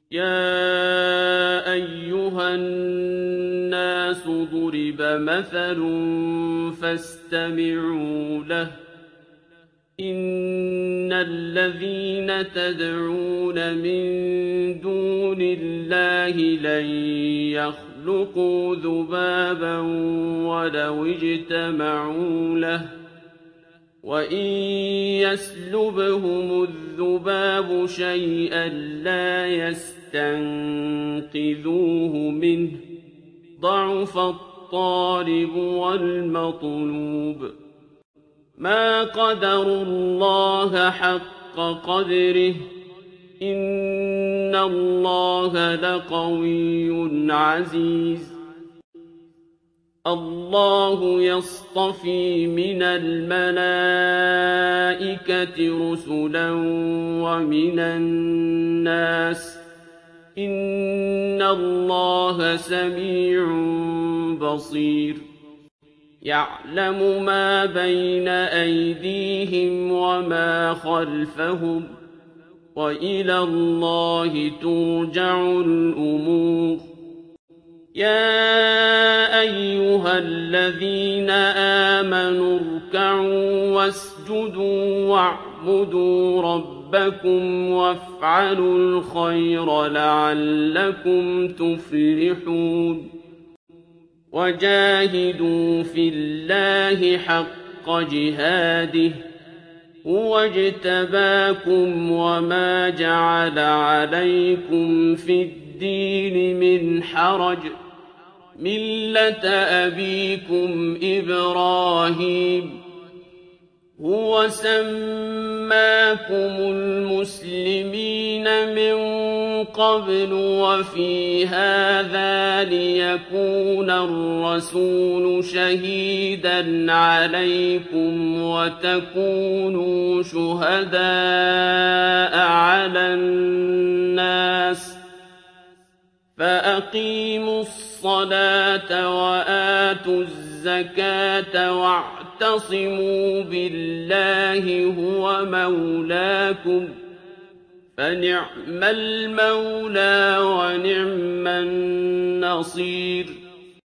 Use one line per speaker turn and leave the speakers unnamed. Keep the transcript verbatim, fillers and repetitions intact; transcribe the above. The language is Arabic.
يَا أَيُّهَا النَّاسُ ضُرِبَ مَثَلٌ فَاسْتَمِعُوا لَهُ ۚ إِنَّ الَّذِينَ تَدْعُونَ مِن دُونِ اللَّهِ لَن يَخْلُقُوا ذُبَابًا وَلَوِ اجْتَمَعُوا لَهُ ۖ وَإِن يَسْلُبْهُمُ الذُّبَابُ شَيْئًا لَّا يَسْتَنقِذُوهُ مِنْهُ ۚ ضَعُفَ الطَّالِبُ وَالْمَطْلُوبُ مَا قَدَرُوا اللَّهَ حَقَّ قَدْرِهِ ۗ إِنَّ اللَّهَ لَقَوِيٌّ عَزِيزٌ اللَّهُ يَصْطَفِي مِنَ الْمَلَائِكَةِ رُسُلًا وَمِنَ النَّاسِ ۚ إِنَّ اللَّهَ سَمِيعٌ بَصِيرٌ يَعْلَمُ مَا بَيْنَ أَيْدِيهِمْ وَمَا خَلْفَهُمْ ۗ وَإِلَى اللَّهِ تُرْجَعُ الْأُمُورُ يَا أَيُّهَا الَّذِينَ آمَنُوا ارْكَعُوا وَاسْجُدُوا وَاعْبُدُوا رَبَّكُمْ وَافْعَلُوا الْخَيْرَ لَعَلَّكُمْ تُفْلِحُونَ وَجَاهِدُوا فِي اللَّهِ حَقَّ جِهَادِهِ ۚ هُوَ اجْتَبَاكُمْ وَمَا جَعَلَ عَلَيْكُمْ فِي الدِّينِ مِنْ حَرَجٍ ۚ مِّلَّةَ أَبِيكُمْ إِبْرَاهِيمَ ۚ هُوَ سَمَّاكُمُ الْمُسْلِمِينَ مِن قَبْلُ وَفِي هَٰذَا لِيَكُونَ الرَّسُولُ شَهِيدًا عَلَيْكُمْ وَتَكُونُوا شُهَدَاءَ عَلَى النَّاسِ ۚ فَأَقِيمُوا الصَّلَاةَ وَآتُوا الزَّكَاةَ وَاعْتَصِمُوا بِاللَّهِ هُوَ مَوْلَاكُمْ ۖ فَنِعْمَ الْمَوْلَىٰ وَنِعْمَ النَّصِيرُ